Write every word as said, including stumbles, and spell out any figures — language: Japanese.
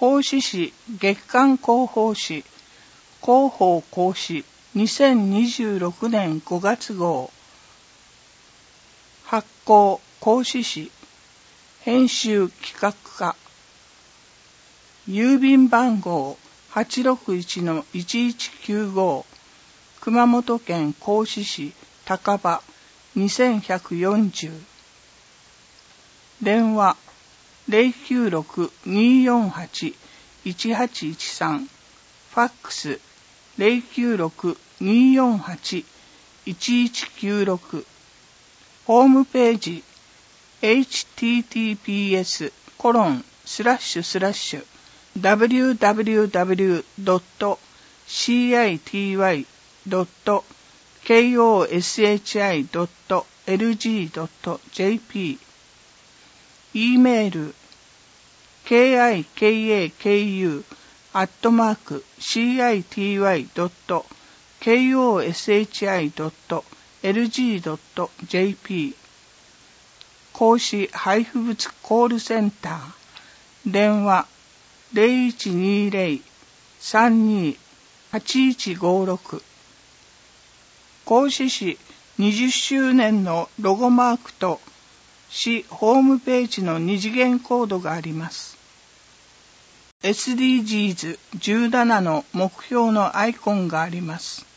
講師誌月間広報誌広報講師にせんにじゅうろくねんごがつ号発行講師誌編集企画課郵便番号 はちろくいちのいちいちきゅうご 熊本県合志市高場にせんひゃくよんじゅう電話 ゼロきゅうろく にーよんはち いちはちいちさん ファックス ゼロきゅうろく にーよんはち いちいちきゅうろく ホームページ エイチティーティーピーエス コロンスラッシュスラッシュ ダブリューダブリューダブリュー ドット シーアイティーワイ ドット ケーオーエスエイチアイ ドット エルジー ドット ジェーピー e メール ケーアイケーエーケーユー アットマーク シーアイティーワイ ドット ケーオーエスエイチアイ ドット エルジー ドット ジェーピー 講師配布物コールセンター電話 ゼロいちにーゼロ さんにー はちいちごろく 講師誌にじゅっしゅうねんのロゴマークと市ホームページの二次元コードがあります。エスディージーズじゅうなな の目標のアイコンがあります。